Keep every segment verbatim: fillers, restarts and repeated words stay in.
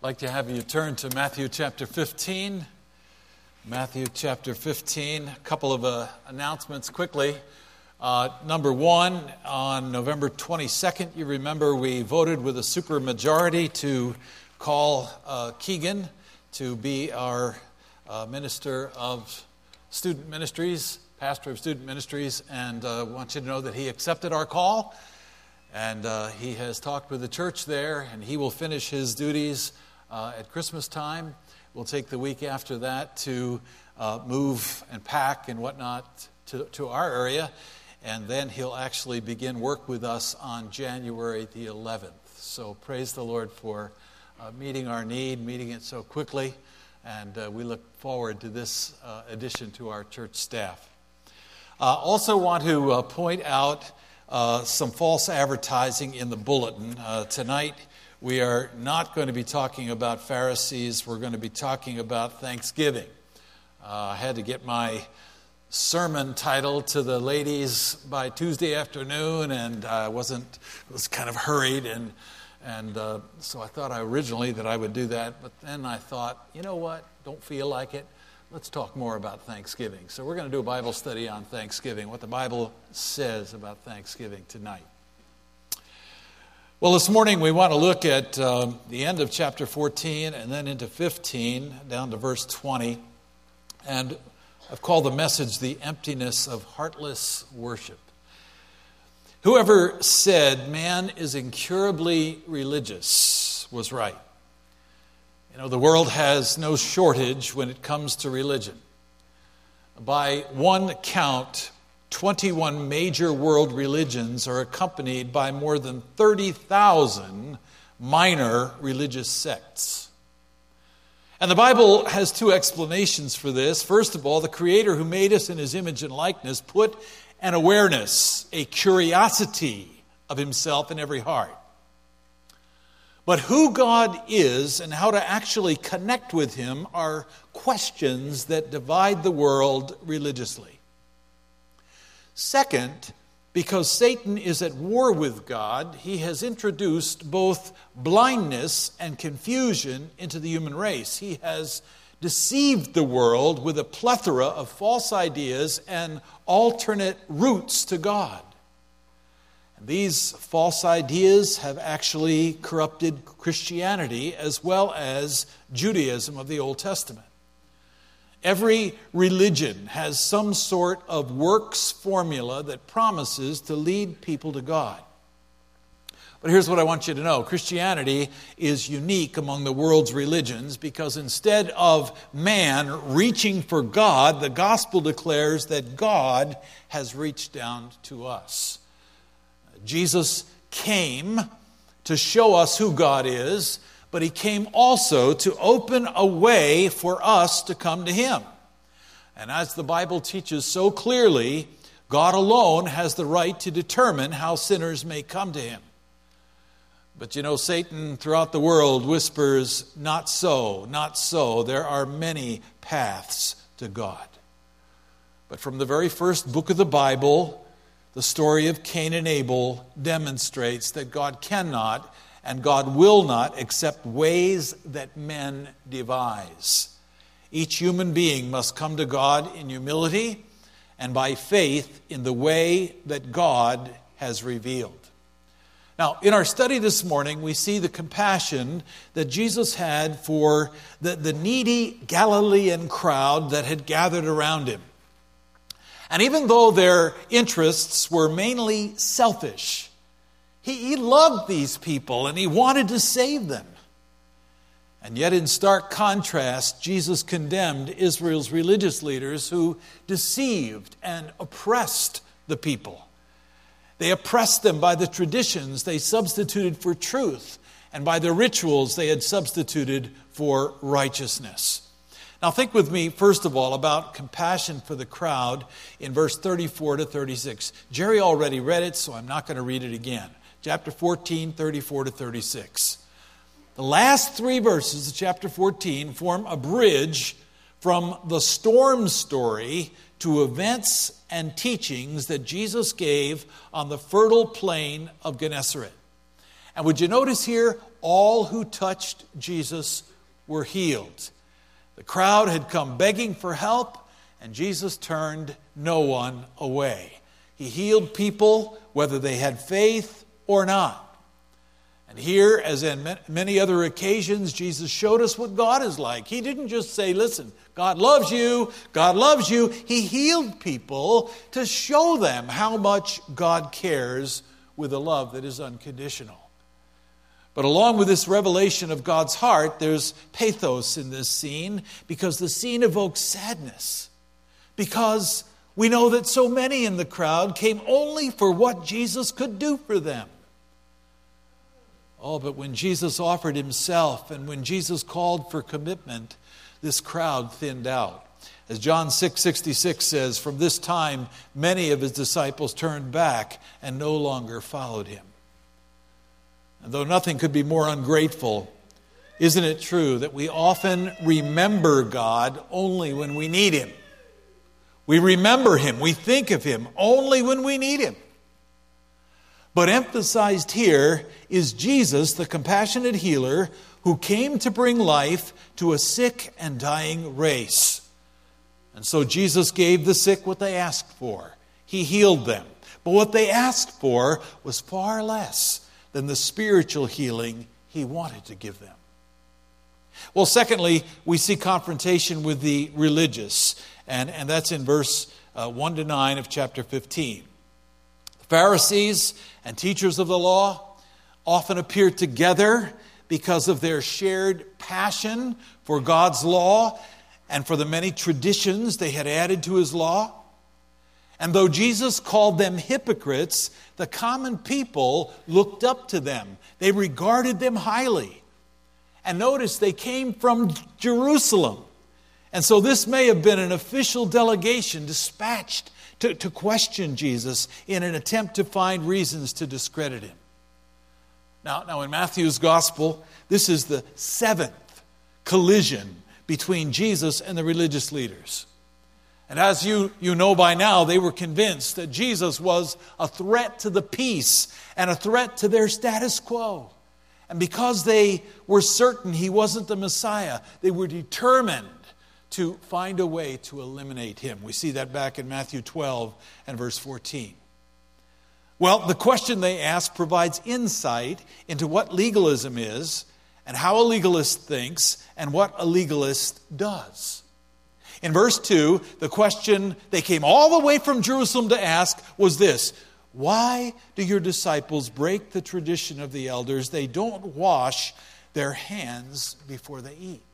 I'd like to have you turn to Matthew chapter fifteen. Matthew chapter fifteen. A couple of uh, announcements quickly. Uh, number one, on November twenty-second, you remember we voted with a supermajority to call uh, Keegan to be our uh, minister of student ministries, pastor of student ministries, and I uh, want you to know that he accepted our call, and uh, he has talked with the church there, and he will finish his duties uh, at Christmas time. We'll take the week after that to uh, move and pack and whatnot to, to our area, and then he'll actually begin work with us on January the eleventh. So praise the Lord for uh, meeting our need, meeting it so quickly, and uh, we look forward to this uh, addition to our church staff. I uh, also want to uh, point out uh, some false advertising in the bulletin. Uh, tonight we are not going to be talking about Pharisees. We're going to be talking about Thanksgiving. Uh, I had to get my sermon title to the ladies by Tuesday afternoon, and I wasn't was kind of hurried, and and uh, so I thought I originally that I would do that, but then I thought, you know what? Don't feel like it. Let's talk more about Thanksgiving. So we're going to do a Bible study on Thanksgiving, what the Bible says about Thanksgiving tonight. Well, this morning we want to look at um, the end of chapter fourteen and then into fifteen, down to verse twenty. And I've called the message the emptiness of heartless worship. Whoever said man is incurably religious was right. You know, the world has no shortage when it comes to religion. By one count, twenty-one major world religions are accompanied by more than thirty thousand minor religious sects. And the Bible has two explanations for this. First of all, the Creator who made us in His image and likeness put an awareness, a curiosity of Himself in every heart. But who God is and how to actually connect with Him are questions that divide the world religiously. Second, because Satan is at war with God, he has introduced both blindness and confusion into the human race. He has deceived the world with a plethora of false ideas and alternate routes to God. And these false ideas have actually corrupted Christianity as well as Judaism of the Old Testament. Every religion has some sort of works formula that promises to lead people to God. But here's what I want you to know. Christianity is unique among the world's religions because instead of man reaching for God, the gospel declares that God has reached down to us. Jesus came to show us who God is, but He came also to open a way for us to come to Him. And as the Bible teaches so clearly, God alone has the right to determine how sinners may come to Him. But you know, Satan throughout the world whispers, not so, not so. There are many paths to God. But from the very first book of the Bible, the story of Cain and Abel demonstrates that God cannot and God will not accept ways that men devise. Each human being must come to God in humility and by faith in the way that God has revealed. Now, in our study this morning, we see the compassion that Jesus had for the, the needy Galilean crowd that had gathered around Him. And even though their interests were mainly selfish, He, he loved these people and He wanted to save them. And yet in stark contrast, Jesus condemned Israel's religious leaders who deceived and oppressed the people. They oppressed them by the traditions they substituted for truth and by the rituals they had substituted for righteousness. Now think with me, first of all, about compassion for the crowd in verse thirty-four to thirty-six. Jerry already read it, so I'm not going to read it again. Chapter fourteen, thirty-four to thirty-six. The last three verses of chapter fourteen form a bridge from the storm story to events and teachings that Jesus gave on the fertile plain of Gennesaret. And would you notice here, all who touched Jesus were healed. The crowd had come begging for help, and Jesus turned no one away. He healed people whether they had faith or not. And here, as in many other occasions, Jesus showed us what God is like. He didn't just say, listen, God loves you, God loves you. He healed people to show them how much God cares with a love that is unconditional. But along with this revelation of God's heart, there's pathos in this scene, because the scene evokes sadness. Because we know that so many in the crowd came only for what Jesus could do for them. Oh, but when Jesus offered himself and when Jesus called for commitment, this crowd thinned out. As John six sixty-six says, from this time many of his disciples turned back and no longer followed him. And though nothing could be more ungrateful, isn't it true that we often remember God only when we need him? We remember him, we think of him only when we need him. But emphasized here is Jesus, the compassionate healer, who came to bring life to a sick and dying race. And so Jesus gave the sick what they asked for. He healed them. But what they asked for was far less than the spiritual healing he wanted to give them. Well, secondly, we see confrontation with the religious. And, and that's in verse uh, one to nine of chapter fifteen. The Pharisees and teachers of the law often appear together because of their shared passion for God's law and for the many traditions they had added to his law. And though Jesus called them hypocrites, the common people looked up to them. They regarded them highly. And notice they came from Jerusalem. And so this may have been an official delegation dispatched to, to question Jesus in an attempt to find reasons to discredit him. Now, now in Matthew's gospel, this is the seventh collision between Jesus and the religious leaders. And as you, you know by now, they were convinced that Jesus was a threat to the peace and a threat to their status quo. And because they were certain he wasn't the Messiah, they were determined to find a way to eliminate him. We see that back in Matthew twelve and verse fourteen. Well, the question they ask provides insight into what legalism is and how a legalist thinks and what a legalist does. In verse two, the question they came all the way from Jerusalem to ask was this: why do your disciples break the tradition of the elders? They don't wash their hands before they eat.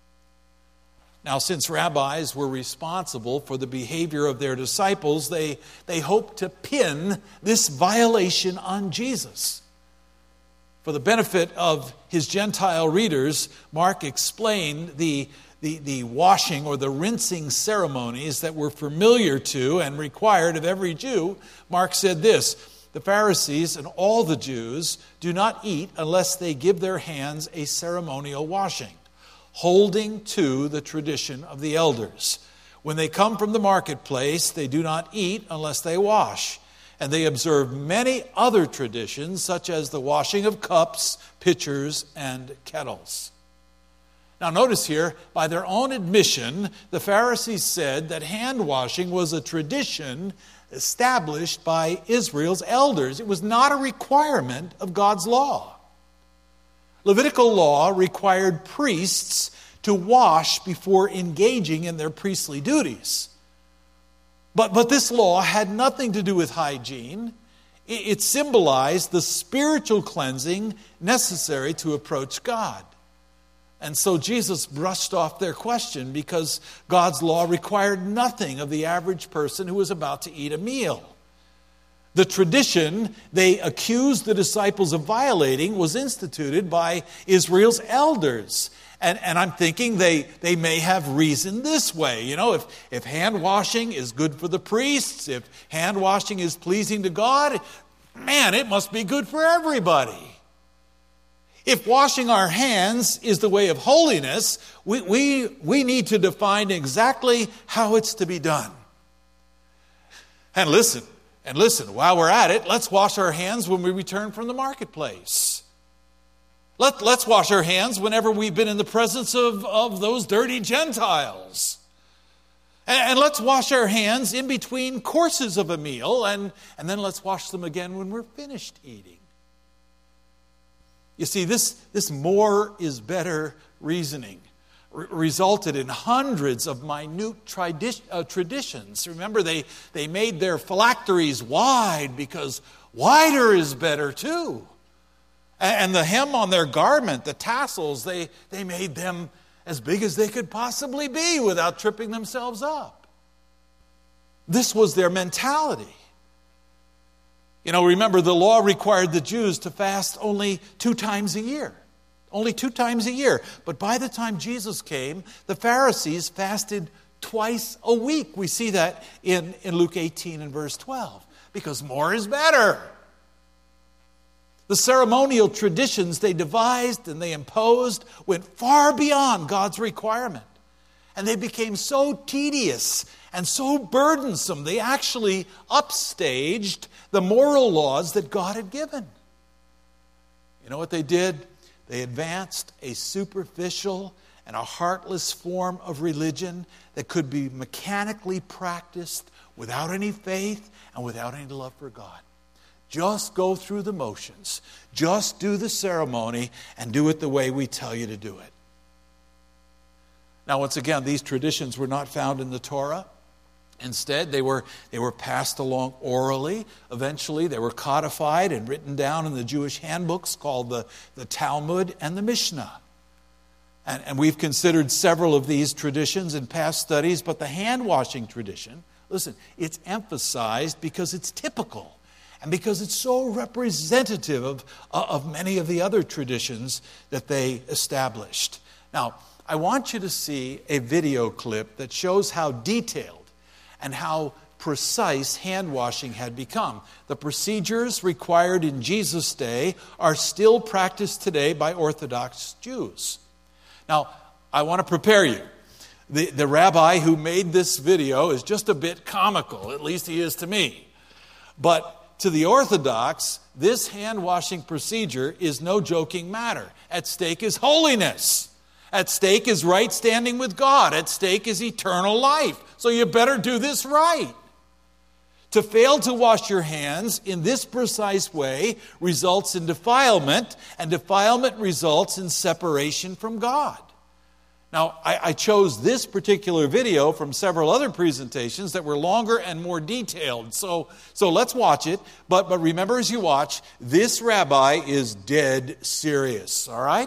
Now, since rabbis were responsible for the behavior of their disciples, they, they hoped to pin this violation on Jesus. For the benefit of his Gentile readers, Mark explained the, the, the washing or the rinsing ceremonies that were familiar to and required of every Jew. Mark said this: the Pharisees and all the Jews do not eat unless they give their hands a ceremonial washing, holding to the tradition of the elders. When they come from the marketplace, they do not eat unless they wash. And they observe many other traditions, such as the washing of cups, pitchers, and kettles. Now notice here, by their own admission, the Pharisees said that hand washing was a tradition established by Israel's elders. It was not a requirement of God's law. Levitical law required priests to wash before engaging in their priestly duties. But, but this law had nothing to do with hygiene. It, it symbolized the spiritual cleansing necessary to approach God. And so Jesus brushed off their question because God's law required nothing of the average person who was about to eat a meal. The tradition they accused the disciples of violating was instituted by Israel's elders. And, and I'm thinking they, they may have reasoned this way. You know, if, if hand washing is good for the priests, if hand washing is pleasing to God, man, it must be good for everybody. If washing our hands is the way of holiness, we, we, we need to define exactly how it's to be done. And listen, And listen, while we're at it, let's wash our hands when we return from the marketplace. Let, let's wash our hands whenever we've been in the presence of, of those dirty Gentiles. And, and let's wash our hands in between courses of a meal, and, and then let's wash them again when we're finished eating. You see, this, this more is better reasoning re- resulted in hundreds of minute tradi- uh, traditions. Remember, they, they made their phylacteries wide because wider is better too. And, and the hem on their garment, the tassels, they, they made them as big as they could possibly be without tripping themselves up. This was their mentality. You know, remember, the law required the Jews to fast only two times a year. Only two times a year. But by the time Jesus came, the Pharisees fasted twice a week. We see that in, in Luke eighteen and verse twelve. Because more is better. The ceremonial traditions they devised and they imposed went far beyond God's requirement. And they became so tedious and so burdensome, they actually upstaged the moral laws that God had given. You know what they did? They advanced a superficial and a heartless form of religion that could be mechanically practiced without any faith and without any love for God. Just go through the motions. Just do the ceremony and do it the way we tell you to do it. Now, once again, these traditions were not found in the Torah. Instead, they were, they were passed along orally. Eventually, they were codified and written down in the Jewish handbooks called the, the Talmud and the Mishnah. And, and we've considered several of these traditions in past studies, but the hand-washing tradition, listen, it's emphasized because it's typical and because it's so representative of, of many of the other traditions that they established. Now, I want you to see a video clip that shows how detailed and how precise hand-washing had become. The procedures required in Jesus' day are still practiced today by Orthodox Jews. Now, I want to prepare you. The, the rabbi who made this video is just a bit comical, at least he is to me. But to the Orthodox, this hand-washing procedure is no joking matter. At stake is holiness. At stake is right standing with God. At stake is eternal life. So you better do this right. To fail to wash your hands in this precise way results in defilement, and defilement results in separation from God. Now, I, I chose this particular video from several other presentations that were longer and more detailed. So, so let's watch it. But, but remember as you watch, this rabbi is dead serious, all right?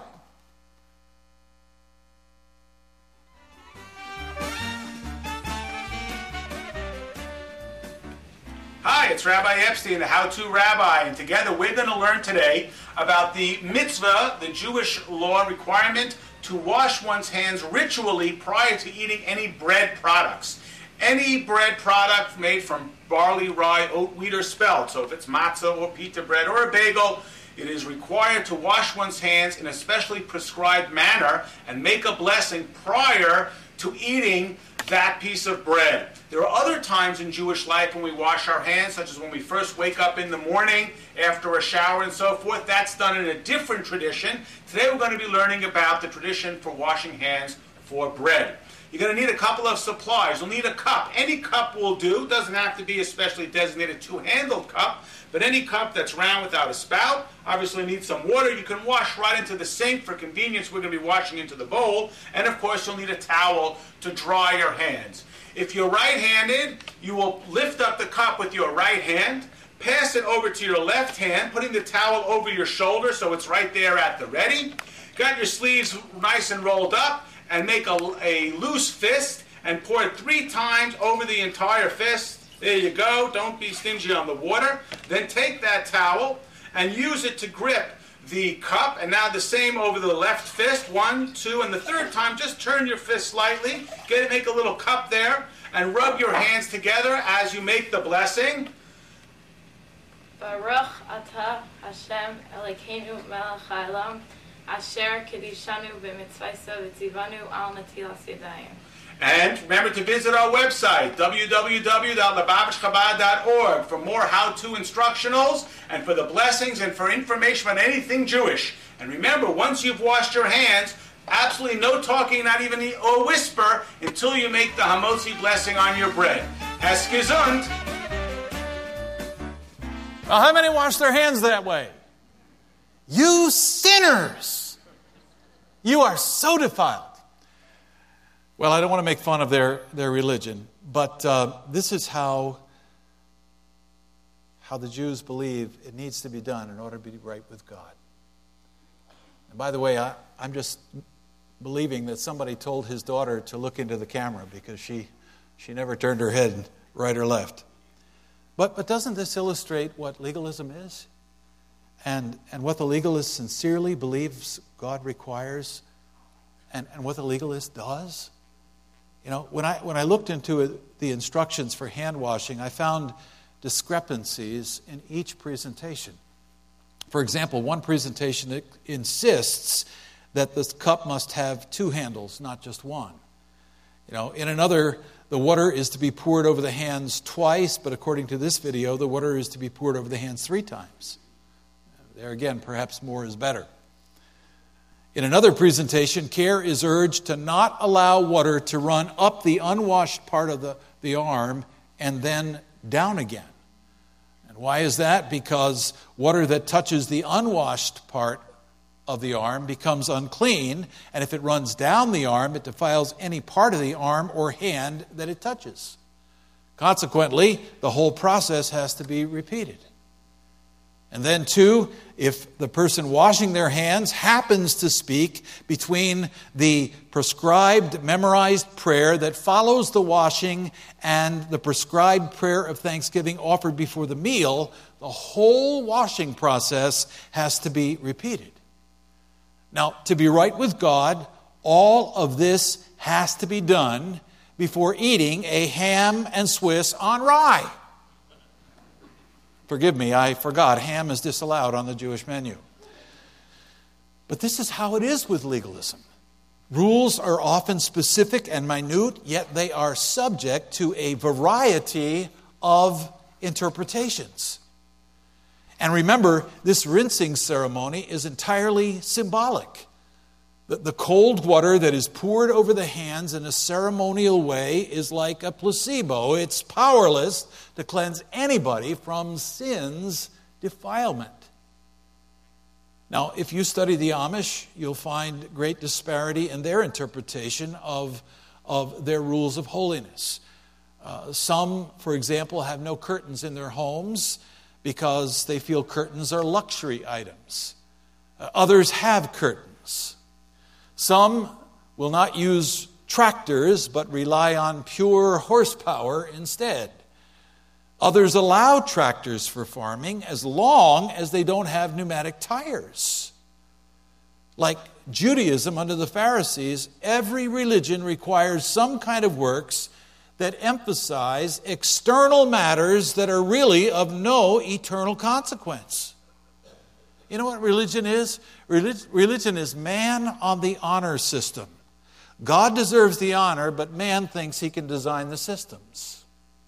Hi, it's Rabbi Epstein, the How To Rabbi, and together we're going to learn today about the mitzvah, the Jewish law requirement to wash one's hands ritually prior to eating any bread products. Any bread product made from barley, rye, oat, wheat, or spelt, so if it's matzah or pita bread or a bagel, it is required to wash one's hands in a specially prescribed manner and make a blessing prior to eating that piece of bread. There are other times in Jewish life when we wash our hands, such as when we first wake up in the morning, after a shower and so forth. That's done in a different tradition. Today we're going to be learning about the tradition for washing hands for bread. You're going to need a couple of supplies. You'll need a cup. Any cup will do. It doesn't have to be a specially designated two-handled cup, but any cup that's round without a spout. Obviously need some water. You can wash right into the sink. For convenience, we're going to be washing into the bowl. And of course, you'll need a towel to dry your hands. If you're right-handed, you will lift up the cup with your right hand, pass it over to your left hand, putting the towel over your shoulder so it's right there at the ready. Got your sleeves nice and rolled up, and make a, a loose fist and pour it three times over the entire fist. There you go. Don't be stingy on the water. Then take that towel and use it to grip the cup. And now the same over the left fist. One, two, and the third time, just turn your fist slightly. Get it, make a little cup there, and rub your hands together as you make the blessing. Baruch atah Hashem Elokeinu melech haolam asher kedishanu b'mitzvayso v'tzivanu al natilas yadayim. And remember to visit our website, w w w dot lubavitch chabad dot org, for more how-to instructionals and for the blessings and for information on anything Jewish. And remember, once you've washed your hands, absolutely no talking, not even a whisper, until you make the Hamotzi blessing on your bread. Es gesund. Well, how many wash their hands that way? You sinners! You are so defiled. Well, I don't want to make fun of their, their religion, but uh, this is how, how the Jews believe it needs to be done in order to be right with God. And by the way, I, I'm just believing that somebody told his daughter to look into the camera because she, she never turned her head right or left. But, but doesn't this illustrate what legalism is? And, and what the legalist sincerely believes God requires and, and what the legalist does? You know, when I when I looked into the instructions for hand washing, I found discrepancies in each presentation. For example, one presentation insists that this cup must have two handles, not just one. You know, in another, the water is to be poured over the hands twice, but according to this video, the water is to be poured over the hands three times. There again, perhaps more is better. In another presentation, care is urged to not allow water to run up the unwashed part of the, the arm and then down again. And why is that? Because water that touches the unwashed part of the arm becomes unclean, and if it runs down the arm, it defiles any part of the arm or hand that it touches. Consequently, the whole process has to be repeated. And then, two, if the person washing their hands happens to speak between the prescribed, memorized prayer that follows the washing and the prescribed prayer of thanksgiving offered before the meal, the whole washing process has to be repeated. Now, to be right with God, all of this has to be done before eating a ham and Swiss on rye. Forgive me, I forgot. Ham is disallowed on the Jewish menu. But this is how it is with legalism. Rules are often specific and minute, yet they are subject to a variety of interpretations. And remember, this rinsing ceremony is entirely symbolic. The, the cold water that is poured over the hands in a ceremonial way is like a placebo. It's powerless to cleanse anybody from sin's defilement. Now, if you study the Amish, you'll find great disparity in their interpretation of, of their rules of holiness. Uh, some, for example, have no curtains in their homes because they feel curtains are luxury items. Uh, others have curtains. Some will not use tractors but rely on pure horsepower instead. Others allow tractors for farming as long as they don't have pneumatic tires. Like Judaism under the Pharisees, every religion requires some kind of works that emphasize external matters that are really of no eternal consequence. You know what religion is? Religion is man on the honor system. God deserves the honor, but man thinks he can design the systems.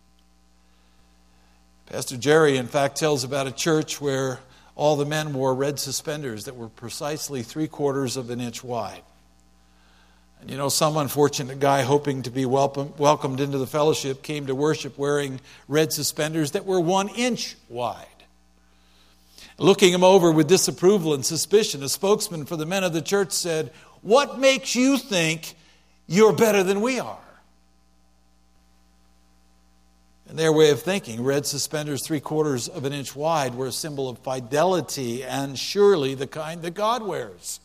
Pastor Jerry, in fact, tells about a church where all the men wore red suspenders that were precisely three quarters of an inch wide. And you know, some unfortunate guy hoping to be welcome, welcomed into the fellowship came to worship wearing red suspenders that were one inch wide. Looking him over with disapproval and suspicion, a spokesman for the men of the church said, "What makes you think you're better than we are?" In their way of thinking, red suspenders three quarters of an inch wide were a symbol of fidelity and surely the kind that God wears.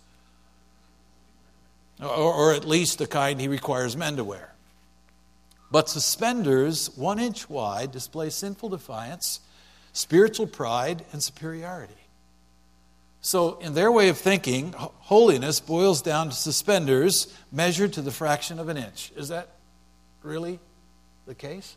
Or, or at least the kind he requires men to wear. But suspenders one inch wide display sinful defiance, spiritual pride, and superiority. So in their way of thinking, holiness boils down to suspenders measured to the fraction of an inch. Is that really the case?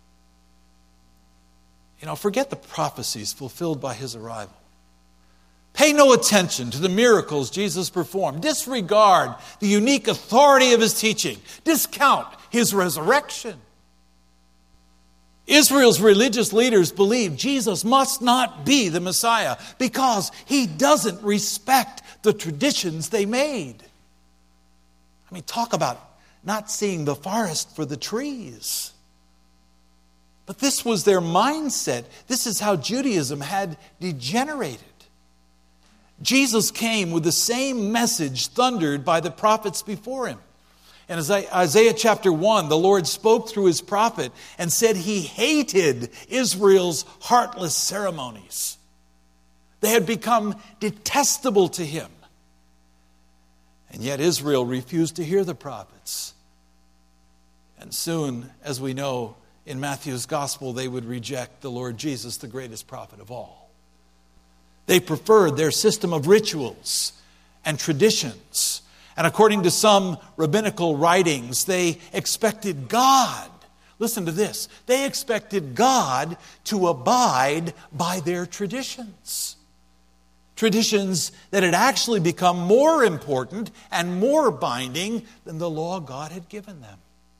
You know, forget the prophecies fulfilled by his arrival. Pay no attention to the miracles Jesus performed. Disregard the unique authority of his teaching. Discount his resurrection. Israel's religious leaders believed Jesus must not be the Messiah because he doesn't respect the traditions they made. I mean, talk about not seeing the forest for the trees. But this was their mindset. This is how Judaism had degenerated. Jesus came with the same message thundered by the prophets before him. In Isaiah chapter one, the Lord spoke through his prophet and said he hated Israel's heartless ceremonies. They had become detestable to him. And yet Israel refused to hear the prophets. And soon, as we know in Matthew's gospel, they would reject the Lord Jesus, the greatest prophet of all. They preferred their system of rituals and traditions. And according to some rabbinical writings, they expected God, listen to this, they expected God to abide by their traditions. Traditions that had actually become more important and more binding than the law God had given them.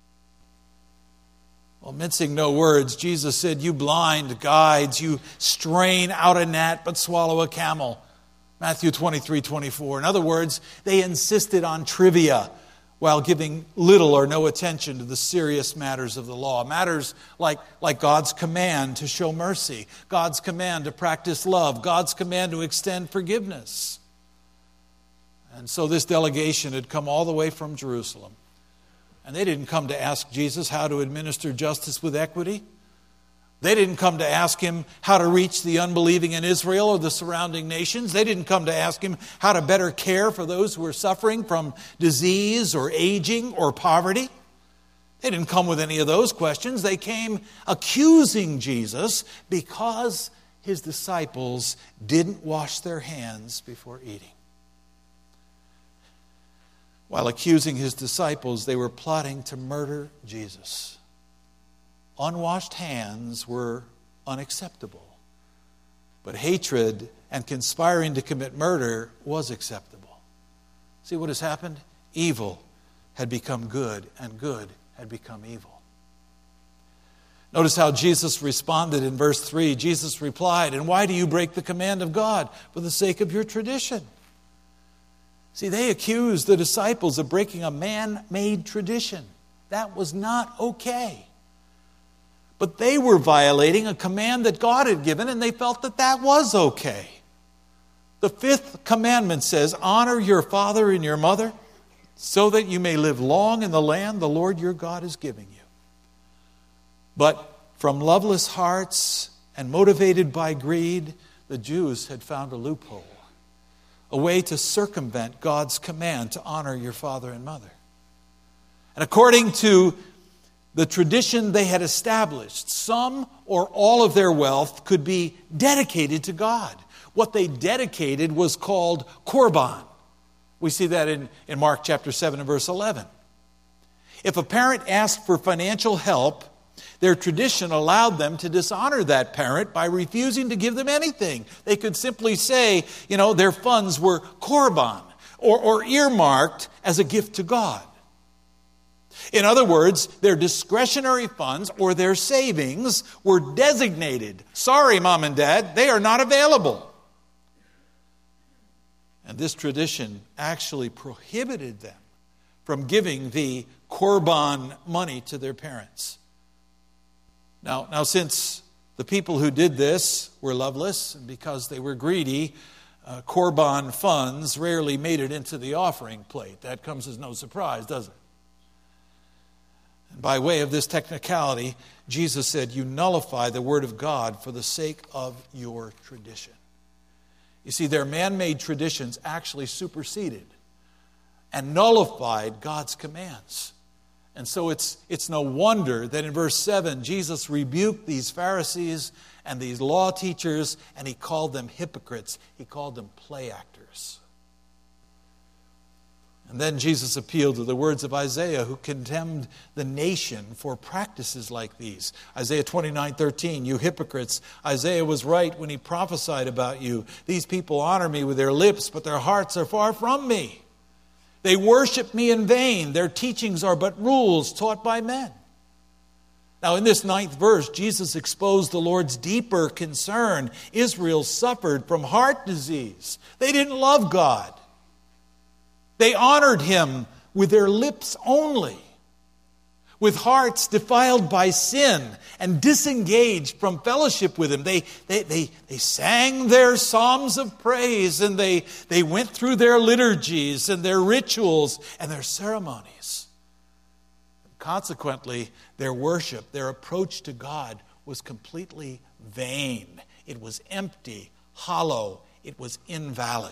Well, mincing no words, Jesus said, "You blind guides, you strain out a gnat but swallow a camel." Matthew twenty-three twenty-four. In other words, they insisted on trivia while giving little or no attention to the serious matters of the law. Matters like, like God's command to show mercy, God's command to practice love, God's command to extend forgiveness. And so this delegation had come all the way from Jerusalem. And they didn't come to ask Jesus how to administer justice with equity. They didn't come to ask him how to reach the unbelieving in Israel or the surrounding nations. They didn't come to ask him how to better care for those who were suffering from disease or aging or poverty. They didn't come with any of those questions. They came accusing Jesus because his disciples didn't wash their hands before eating. While accusing his disciples, they were plotting to murder Jesus. Unwashed hands were unacceptable. But hatred and conspiring to commit murder was acceptable. See what has happened? Evil had become good, and good had become evil. Notice how Jesus responded in verse three. Jesus replied, "And why do you break the command of God for the sake of your tradition?" See, they accused the disciples of breaking a man-made tradition. That was not okay. But they were violating a command that God had given, and they felt that that was okay. The fifth commandment says, "Honor your father and your mother, so that you may live long in the land the Lord your God is giving you." But from loveless hearts and motivated by greed, the Jews had found a loophole, a way to circumvent God's command to honor your father and mother. And according to the tradition they had established, some or all of their wealth could be dedicated to God. What they dedicated was called korban. We see that in, in Mark chapter seven and verse eleven. If a parent asked for financial help, their tradition allowed them to dishonor that parent by refusing to give them anything. They could simply say, you know, their funds were korban or, or earmarked as a gift to God. In other words, their discretionary funds or their savings were designated. Sorry, Mom and Dad, they are not available. And this tradition actually prohibited them from giving the korban money to their parents. Now, now, since the people who did this were loveless, and because they were greedy, uh, korban funds rarely made it into the offering plate. That comes as no surprise, does it? And by way of this technicality, Jesus said, "You nullify the word of God for the sake of your tradition." You see, their man-made traditions actually superseded and nullified God's commands. And so it's, it's no wonder that in verse seven, Jesus rebuked these Pharisees and these law teachers, and he called them hypocrites. He called them play actors. And then Jesus appealed to the words of Isaiah, who condemned the nation for practices like these. Isaiah twenty-nine thirteen, you hypocrites, Isaiah was right when he prophesied about you. These people honor me with their lips, but their hearts are far from me. They worship me in vain. Their teachings are but rules taught by men. Now, in this ninth verse, Jesus exposed the Lord's deeper concern. Israel suffered from heart disease. They didn't love God. They honored him with their lips only, with hearts defiled by sin and disengaged from fellowship with him. They, they, they, they sang their psalms of praise, and they, they went through their liturgies and their rituals and their ceremonies. Consequently, their worship, their approach to God was completely vain. It was empty, hollow. It was invalid.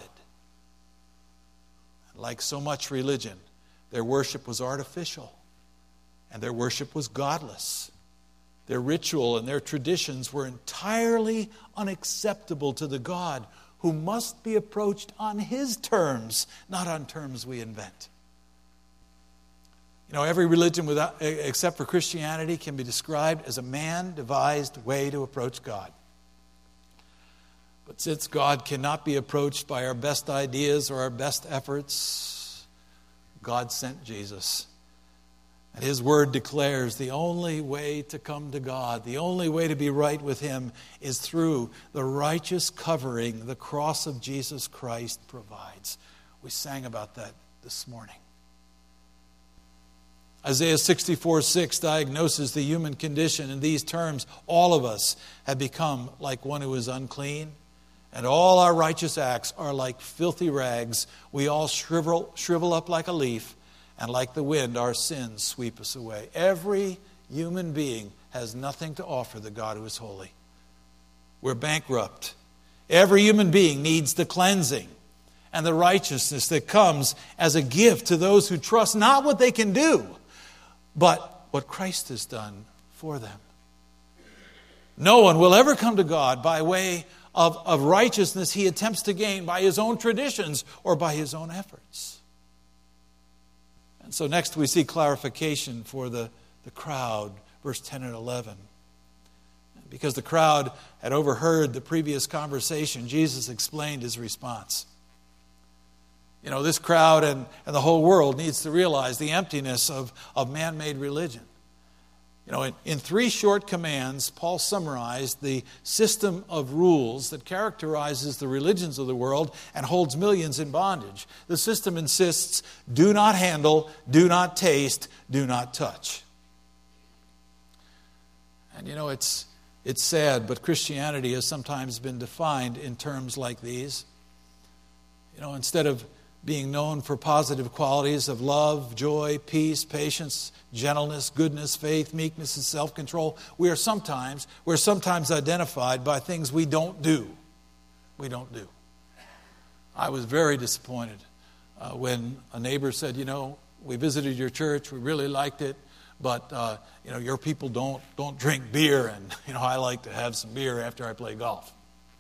Like so much religion, their worship was artificial, and their worship was godless. Their ritual and their traditions were entirely unacceptable to the God who must be approached on his terms, not on terms we invent. You know, every religion without, except for Christianity can be described as a man-devised way to approach God. But since God cannot be approached by our best ideas or our best efforts, God sent Jesus. And his word declares the only way to come to God, the only way to be right with him, is through the righteous covering the cross of Jesus Christ provides. We sang about that this morning. Isaiah sixty-four six diagnoses the human condition in these terms. All of us have become like one who is unclean, and all our righteous acts are like filthy rags. We all shrivel, shrivel up like a leaf, and like the wind, our sins sweep us away. Every human being has nothing to offer the God who is holy. We're bankrupt. Every human being needs the cleansing and the righteousness that comes as a gift to those who trust not what they can do, but what Christ has done for them. No one will ever come to God by way of, of righteousness he attempts to gain by his own traditions or by his own efforts. And so next we see clarification for the, the crowd, verse ten and eleven. Because the crowd had overheard the previous conversation, Jesus explained his response. You know, this crowd and, and the whole world needs to realize the emptiness of, of man-made religion. You know, in, in three short commands, Paul summarized the system of rules that characterizes the religions of the world and holds millions in bondage. The system insists, do not handle, do not taste, do not touch. And you know, it's it's sad, but Christianity has sometimes been defined in terms like these. You know, instead of being known for positive qualities of love, joy, peace, patience, gentleness, goodness, faith, meekness, and self-control, we are sometimes we're sometimes identified by things we don't do. We don't do. I was very disappointed uh, when a neighbor said, you know, we visited your church, we really liked it, but uh, you know, your people don't don't drink beer, and you know, I like to have some beer after I play golf.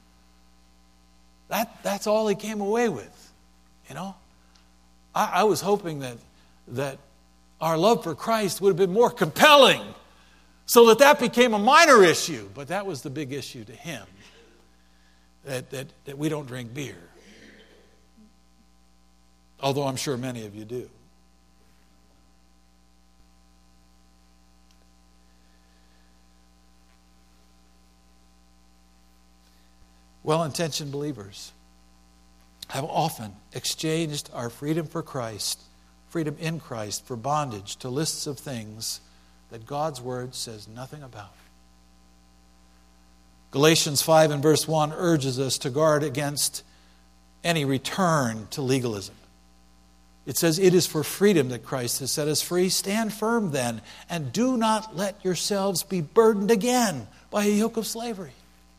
That that's all he came away with. You know, I, I was hoping that that our love for Christ would have been more compelling so that that became a minor issue. But that was the big issue to him, that, that, that we don't drink beer. Although I'm sure many of you do. Well-intentioned believers have often exchanged our freedom for Christ, freedom in Christ, for bondage to lists of things that God's Word says nothing about. Galatians five and verse one urges us to guard against any return to legalism. It says, it is for freedom that Christ has set us free. Stand firm then, and do not let yourselves be burdened again by a yoke of slavery.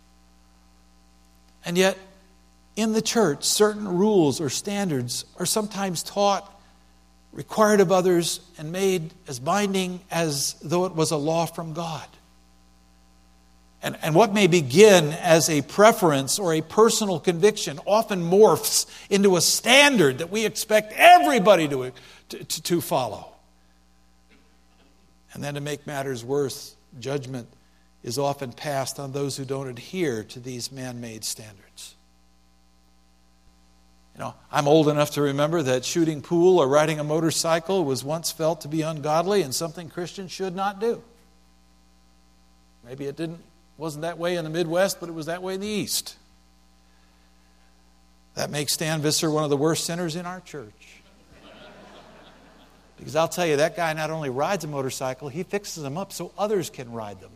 And yet, in the church, certain rules or standards are sometimes taught, required of others, and made as binding as though it was a law from God. And, and what may begin as a preference or a personal conviction often morphs into a standard that we expect everybody to, to, to follow. And then to make matters worse, judgment is often passed on those who don't adhere to these man-made standards. You know, I'm old enough to remember that shooting pool or riding a motorcycle was once felt to be ungodly and something Christians should not do. Maybe it didn't wasn't that way in the Midwest, but it was that way in the East. That makes Stan Visser one of the worst sinners in our church. Because I'll tell you, that guy not only rides a motorcycle, he fixes them up so others can ride them.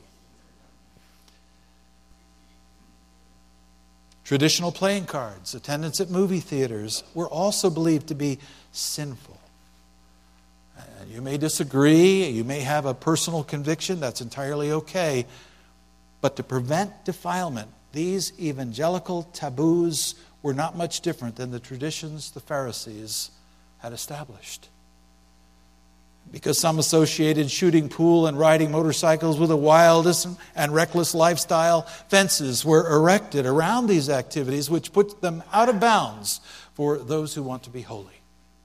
Traditional playing cards, attendance at movie theaters were also believed to be sinful. And you may disagree, you may have a personal conviction, that's entirely okay. But to prevent defilement, these evangelical taboos were not much different than the traditions the Pharisees had established. Because some associated shooting pool and riding motorcycles with a wild and reckless lifestyle, fences were erected around these activities, which put them out of bounds for those who want to be holy.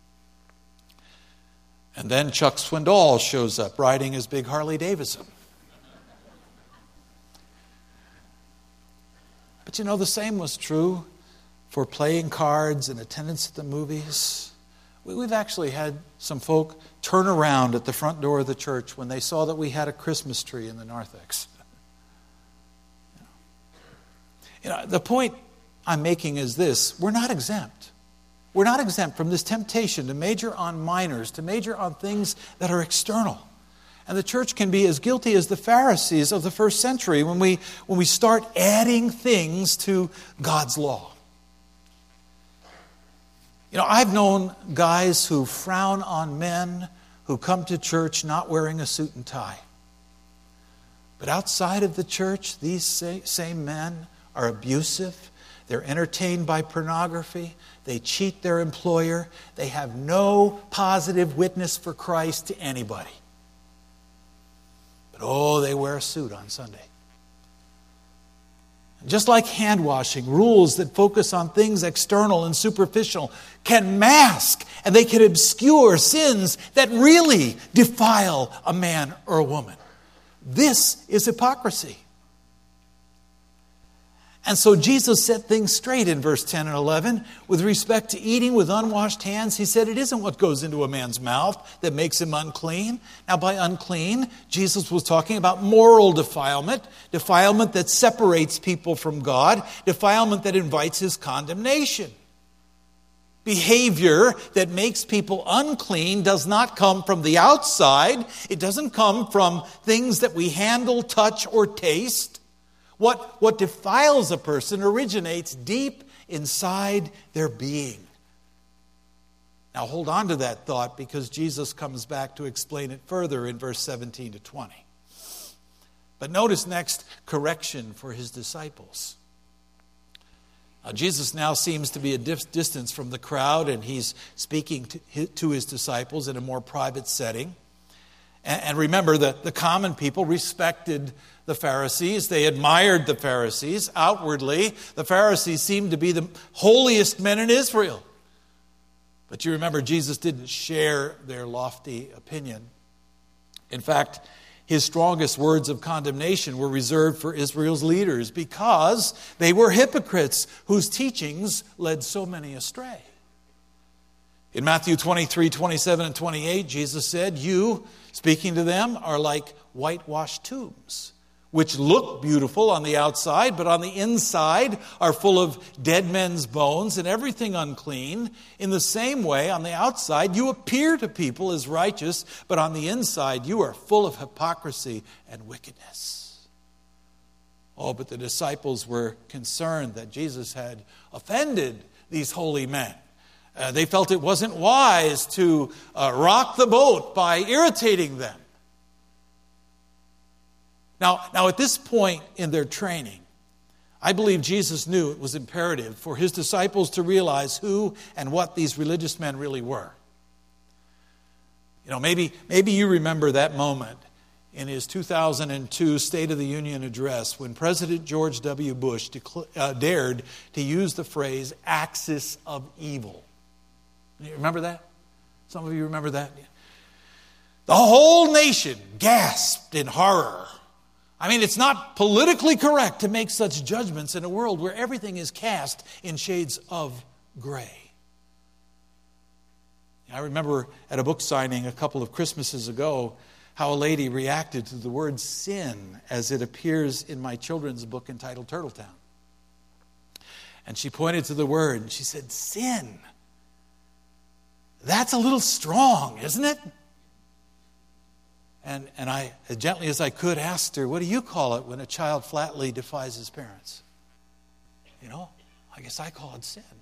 And then Chuck Swindoll shows up riding his big Harley Davidson. But you know, the same was true for playing cards and attendance at the movies. We've actually had some folk turn around at the front door of the church when they saw that we had a Christmas tree in the narthex. You know, the point I'm making is this: we're not exempt. We're not exempt from this temptation to major on minors, to major on things that are external. And the church can be as guilty as the Pharisees of the first century when we, when we start adding things to God's law. You know, I've known guys who frown on men who come to church not wearing a suit and tie. But outside of the church, these same men are abusive. They're entertained by pornography. They cheat their employer. They have no positive witness for Christ to anybody. But oh, they wear a suit on Sunday. Just like hand washing, rules that focus on things external and superficial can mask and they can obscure sins that really defile a man or a woman. This is hypocrisy. And so Jesus set things straight in verse ten and eleven. With respect to eating with unwashed hands, he said it isn't what goes into a man's mouth that makes him unclean. Now by unclean, Jesus was talking about moral defilement, defilement that separates people from God, defilement that invites his condemnation. Behavior that makes people unclean does not come from the outside. It doesn't come from things that we handle, touch, or taste. What, what defiles a person originates deep inside their being. Now hold on to that thought because Jesus comes back to explain it further in verse seventeen to twenty. But notice next, correction for his disciples. Now, Jesus now seems to be a distance from the crowd, and he's speaking to his, to his disciples in a more private setting. And, and remember, the, the common people respected the Pharisees. They admired the Pharisees. Outwardly, the Pharisees seemed to be the holiest men in Israel. But you remember, Jesus didn't share their lofty opinion. In fact, his strongest words of condemnation were reserved for Israel's leaders because they were hypocrites whose teachings led so many astray. In Matthew twenty-three, twenty-seven, and twenty-eight, Jesus said, "You, speaking to them, are like whitewashed tombs, which look beautiful on the outside, but on the inside are full of dead men's bones and everything unclean. In the same way, on the outside, you appear to people as righteous, but on the inside, you are full of hypocrisy and wickedness." Oh, but the disciples were concerned that Jesus had offended these holy men. Uh, they felt it wasn't wise to uh, rock the boat by irritating them. Now, now, at this point in their training, I believe Jesus knew it was imperative for his disciples to realize who and what these religious men really were. You know, maybe, maybe you remember that moment in his two thousand two State of the Union address when President George W. Bush decl- uh, dared to use the phrase axis of evil. You remember that? Some of you remember that? The whole nation gasped in horror. I mean, it's not politically correct to make such judgments in a world where everything is cast in shades of gray. I remember at a book signing a couple of Christmases ago how a lady reacted to the word sin as it appears in my children's book entitled Turtletown. And she pointed to the word and she said, sin. That's a little strong, isn't it? And and I, as gently as I could, asked her, what do you call it when a child flatly defies his parents? You know, I guess I call it sin.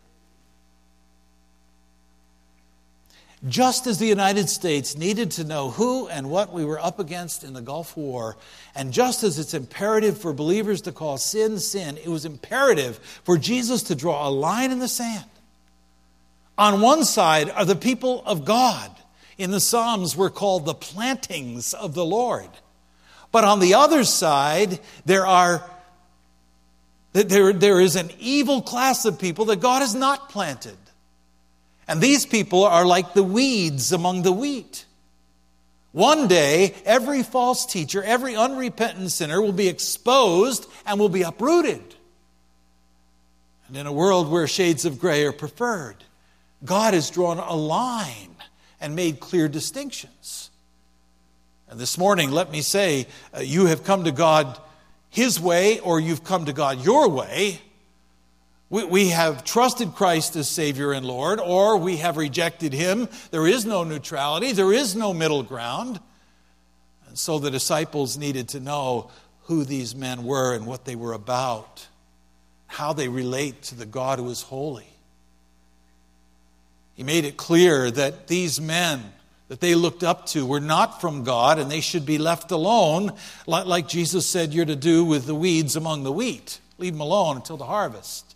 Just as the United States needed to know who and what we were up against in the Gulf War, and just as it's imperative for believers to call sin, sin, it was imperative for Jesus to draw a line in the sand. On one side are the people of God. In the Psalms, we're called the plantings of the Lord. But on the other side, there are there, there is an evil class of people that God has not planted. And these people are like the weeds among the wheat. One day, every false teacher, every unrepentant sinner will be exposed and will be uprooted. And in a world where shades of gray are preferred, God has drawn a line and made clear distinctions. And this morning, let me say, uh, you have come to God His way or you've come to God your way. We, we have trusted Christ as Savior and Lord, or we have rejected Him. There is no neutrality. There is no middle ground. And so the disciples needed to know who these men were and what they were about, how they relate to the God who is holy. He made it clear that these men that they looked up to were not from God and they should be left alone, like Jesus said you're to do with the weeds among the wheat. Leave them alone until the harvest.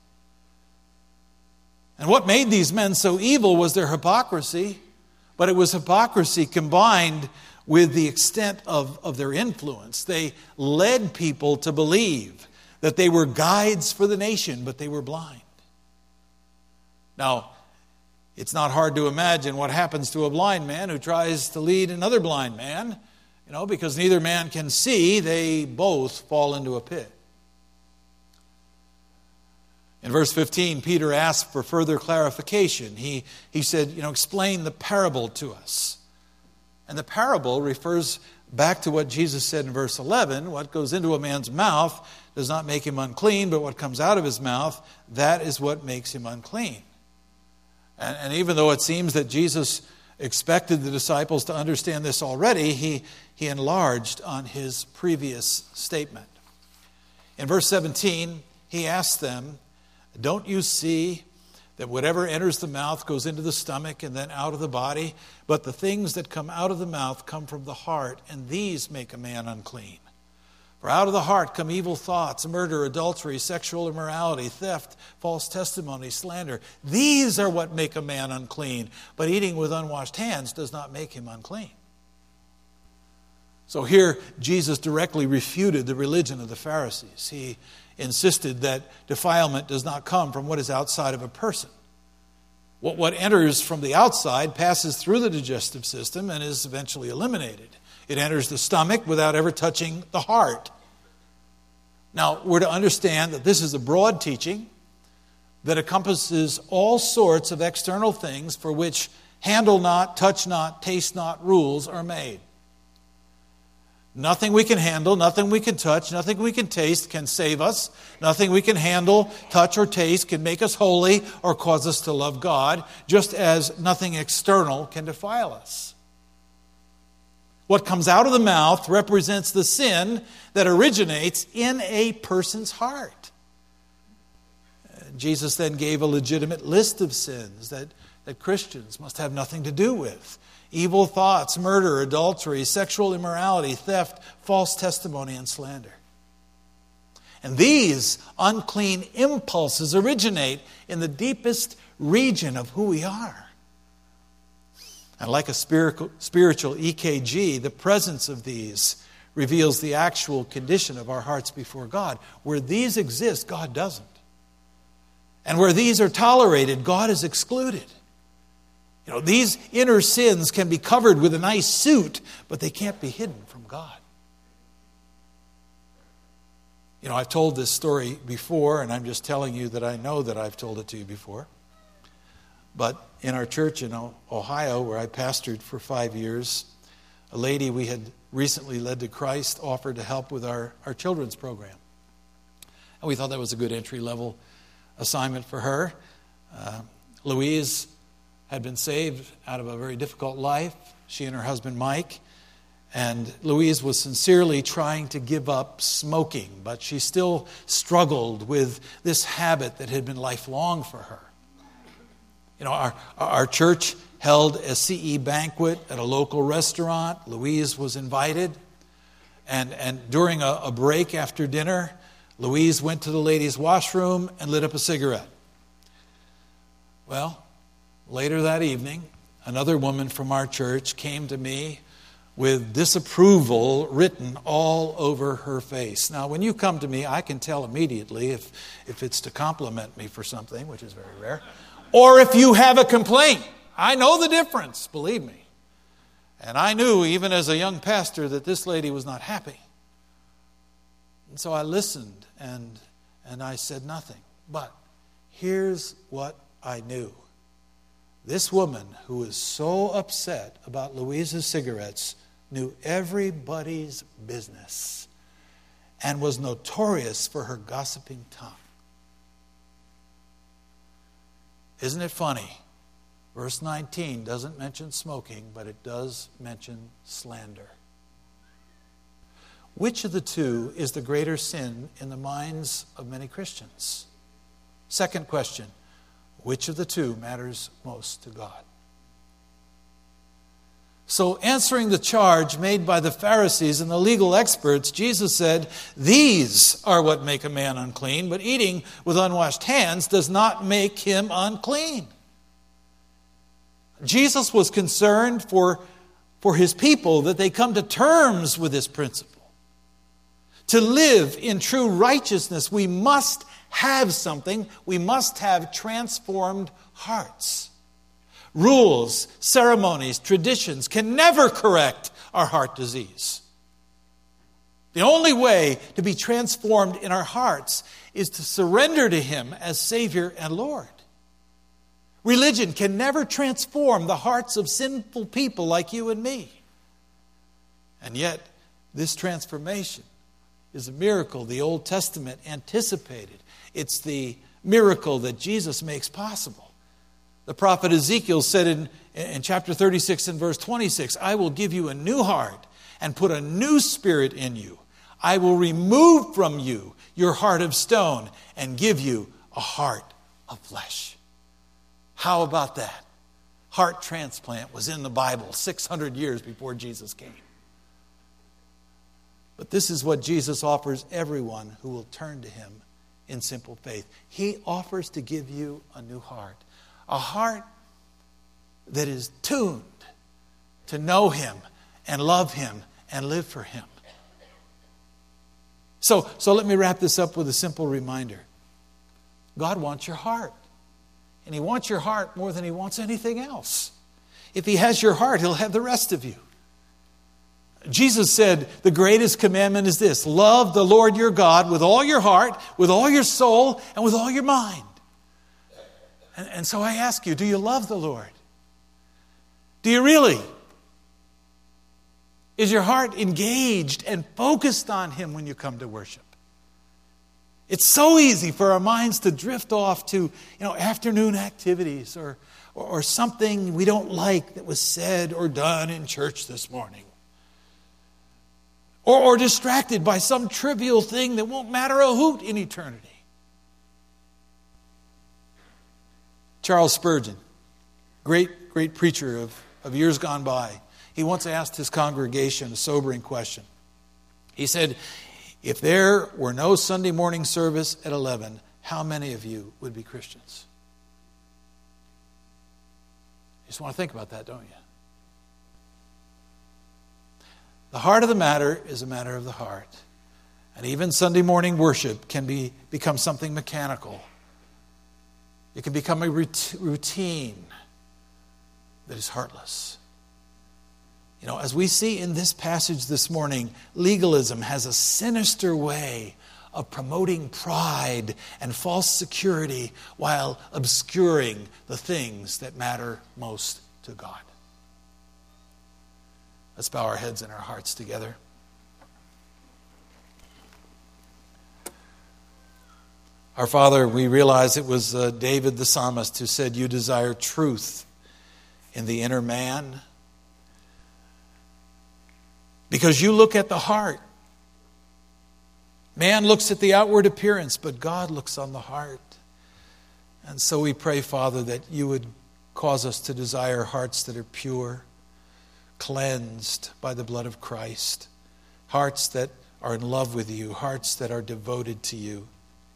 And what made these men so evil was their hypocrisy, but it was hypocrisy combined with the extent of, of their influence. They led people to believe that they were guides for the nation, but they were blind. Now, it's not hard to imagine what happens to a blind man who tries to lead another blind man. You know, because neither man can see, they both fall into a pit. In verse fifteen, Peter asked for further clarification. He, he said, you know, explain the parable to us. And the parable refers back to what Jesus said in verse eleven. What goes into a man's mouth does not make him unclean, but what comes out of his mouth, that is what makes him unclean. And, and even though it seems that Jesus expected the disciples to understand this already, he, he enlarged on his previous statement. In verse seventeen, he asked them, don't you see that whatever enters the mouth goes into the stomach and then out of the body? But the things that come out of the mouth come from the heart, and these make a man unclean. For out of the heart come evil thoughts, murder, adultery, sexual immorality, theft, false testimony, slander. These are what make a man unclean. But eating with unwashed hands does not make him unclean. So here Jesus directly refuted the religion of the Pharisees. He insisted that defilement does not come from what is outside of a person. What, what enters from the outside passes through the digestive system and is eventually eliminated. It enters the stomach without ever touching the heart. Now, we're to understand that this is a broad teaching that encompasses all sorts of external things for which handle not, touch not, taste not rules are made. Nothing we can handle, nothing we can touch, nothing we can taste can save us. Nothing we can handle, touch, or taste can make us holy or cause us to love God, just as nothing external can defile us. What comes out of the mouth represents the sin that originates in a person's heart. Jesus then gave a legitimate list of sins that, that Christians must have nothing to do with. Evil thoughts, murder, adultery, sexual immorality, theft, false testimony, and slander. And these unclean impulses originate in the deepest region of who we are. And like a spiritual, spiritual E K G, the presence of these reveals the actual condition of our hearts before God. Where these exist, God doesn't. And where these are tolerated, God is excluded. You know, these inner sins can be covered with a nice suit, but they can't be hidden from God. You know, I've told this story before, and I'm just telling you that I know that I've told it to you before. But in our church in Ohio, where I pastored for five years, a lady we had recently led to Christ offered to help with our, our children's program. And we thought that was a good entry-level assignment for her. Uh, Louise had been saved out of a very difficult life, she and her husband Mike. And Louise was sincerely trying to give up smoking, but she still struggled with this habit that had been lifelong for her. You know, our, our church held a C E banquet at a local restaurant. Louise was invited. And, and during a, a break after dinner, Louise went to the ladies' washroom and lit up a cigarette. Well, later that evening, another woman from our church came to me with disapproval written all over her face. Now, when you come to me, I can tell immediately if, if it's to compliment me for something, which is very rare, or if you have a complaint. I know the difference, believe me. And I knew, even as a young pastor, that this lady was not happy. And so I listened and, and I said nothing. But here's what I knew. This woman, who was so upset about Louise's cigarettes, knew everybody's business and was notorious for her gossiping tongue. Isn't it funny? Verse nineteen doesn't mention smoking, but it does mention slander. Which of the two is the greater sin in the minds of many Christians? Second question, which of the two matters most to God? So, answering the charge made by the Pharisees and the legal experts, Jesus said, "These are what make a man unclean, but eating with unwashed hands does not make him unclean." Jesus was concerned for, for his people that they come to terms with this principle. To live in true righteousness, we must have something. We must have transformed hearts. Rules, ceremonies, traditions can never correct our heart disease. The only way to be transformed in our hearts is to surrender to Him as Savior and Lord. Religion can never transform the hearts of sinful people like you and me. And yet, this transformation is a miracle the Old Testament anticipated. It's the miracle that Jesus makes possible. The prophet Ezekiel said in, in chapter thirty-six and verse twenty-six, "I will give you a new heart and put a new spirit in you. I will remove from you your heart of stone and give you a heart of flesh." How about that? Heart transplant was in the Bible six hundred years before Jesus came. But this is what Jesus offers everyone who will turn to Him in simple faith. He offers to give you a new heart. A heart that is tuned to know Him and love Him and live for Him. So, so let me wrap this up with a simple reminder. God wants your heart. And He wants your heart more than He wants anything else. If He has your heart, He'll have the rest of you. Jesus said, the greatest commandment is this: love the Lord your God with all your heart, with all your soul, and with all your mind. And, and so I ask you, do you love the Lord? Do you really? Is your heart engaged and focused on Him when you come to worship? It's so easy for our minds to drift off to, you know, afternoon activities or, or, or something we don't like that was said or done in church this morning. Or, or distracted by some trivial thing that won't matter a hoot in eternity. Charles Spurgeon, great, great preacher of, of years gone by, he once asked his congregation a sobering question. He said, if there were no Sunday morning service at eleven, how many of you would be Christians? You just want to think about that, don't you? The heart of the matter is a matter of the heart. And even Sunday morning worship can be become something mechanical. It can become a routine that is heartless. You know, as we see in this passage this morning, legalism has a sinister way of promoting pride and false security while obscuring the things that matter most to God. Let's bow our heads and our hearts together. Our Father, we realize it was uh, David the psalmist who said, "You desire truth in the inner man." Because you look at the heart. Man looks at the outward appearance, but God looks on the heart. And so we pray, Father, that you would cause us to desire hearts that are pure, cleansed by the blood of Christ, hearts that are in love with you, hearts that are devoted to you.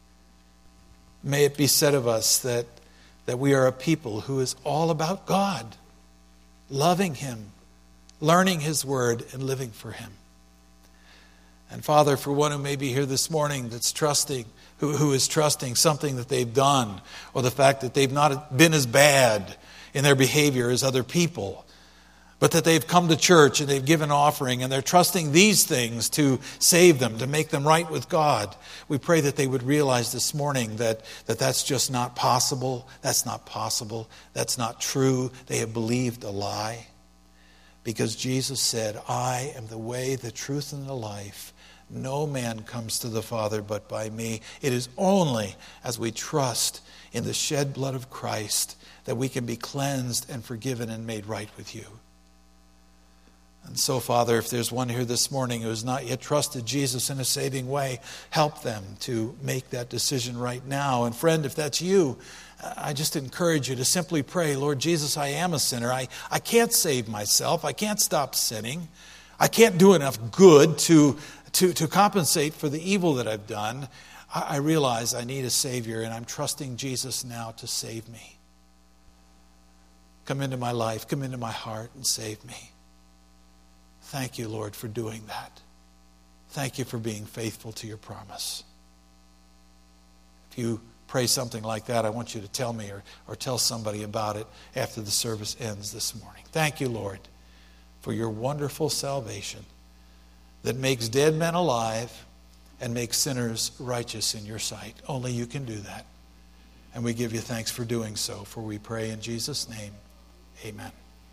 May it be said of us that, that we are a people who is all about God, loving Him, learning His word, and living for Him. And Father, for one who may be here this morning that's trusting, who, who is trusting something that they've done, or the fact that they've not been as bad in their behavior as other people, but that they've come to church and they've given offering and they're trusting these things to save them, to make them right with God. We pray that they would realize this morning that, that that's just not possible. That's not possible. That's not true. They have believed a lie. Because Jesus said, "I am the way, the truth, and the life. No man comes to the Father but by me." It is only as we trust in the shed blood of Christ that we can be cleansed and forgiven and made right with you. And so, Father, if there's one here this morning who has not yet trusted Jesus in a saving way, help them to make that decision right now. And friend, if that's you, I just encourage you to simply pray, "Lord Jesus, I am a sinner. I, I can't save myself. I can't stop sinning. I can't do enough good to, to, to compensate for the evil that I've done. I, I realize I need a Savior, and I'm trusting Jesus now to save me. Come into my life, come into my heart, and save me." Thank you, Lord, for doing that. Thank you for being faithful to your promise. If you pray something like that, I want you to tell me or, or tell somebody about it after the service ends this morning. Thank you, Lord, for your wonderful salvation that makes dead men alive and makes sinners righteous in your sight. Only you can do that. And we give you thanks for doing so, for we pray in Jesus' name. Amen.